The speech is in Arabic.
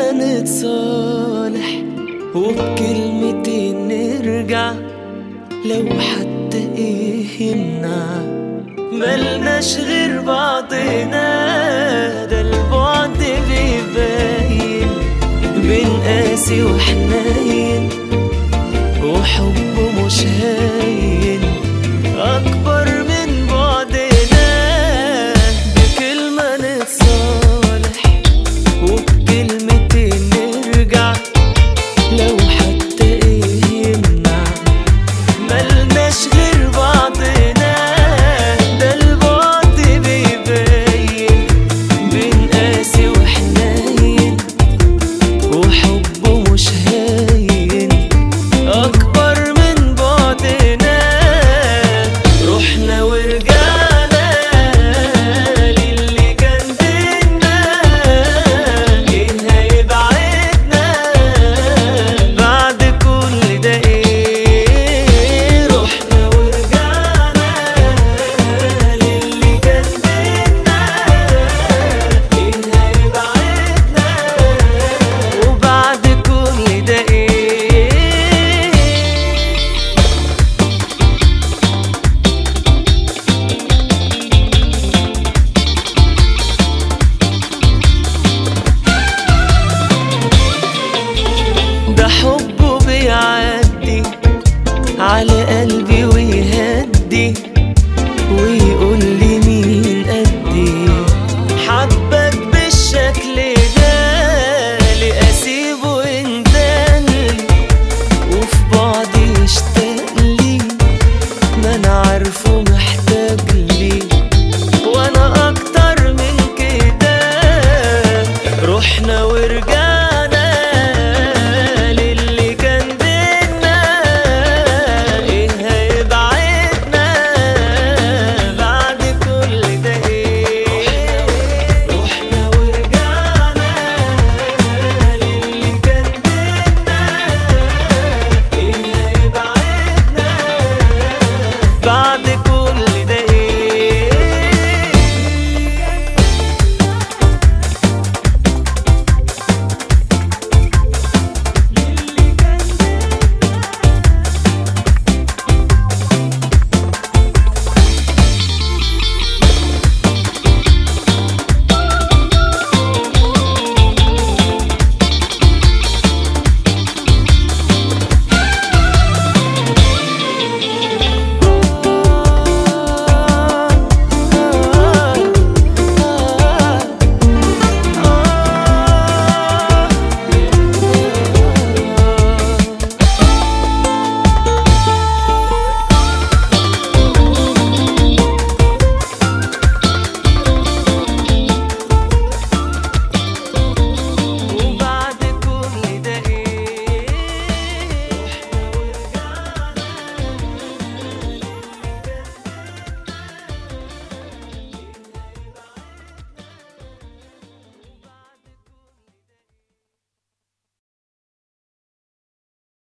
بكلمة نتصالح وبكلمتين نرجع، لو حتى ايه يمنع ملناش غير بعضنا. ده البعد بيبين بين قاسي وحنين، وحب مش هاين أكبر من بعدنا. بكلمة نتصالح وبكلمتين نرجع، لو حتى ايه يمنع ملناش غير بعضنا. ده البعد بيبين بين قاسي وحنين، وحب مش هاين أكبر من بعدنا. رحنا ورجعنا للي كان بينا، إيه هيبعدنا بعد كل ده إيه؟ رحنا ورجعنا للي كان بينا، إيه هيبعدنا وبعد كل ده إيه؟ ده حبه بيعدي على قلبي ويهدي، ويقول لي مين قدي حبك بالشكل ده. ليه اسيبه يندلي وفي بعدي يشتاقلي؟ ما انا عارفه محتاج لي وانا اكتر من كده. رحنا ورجعنا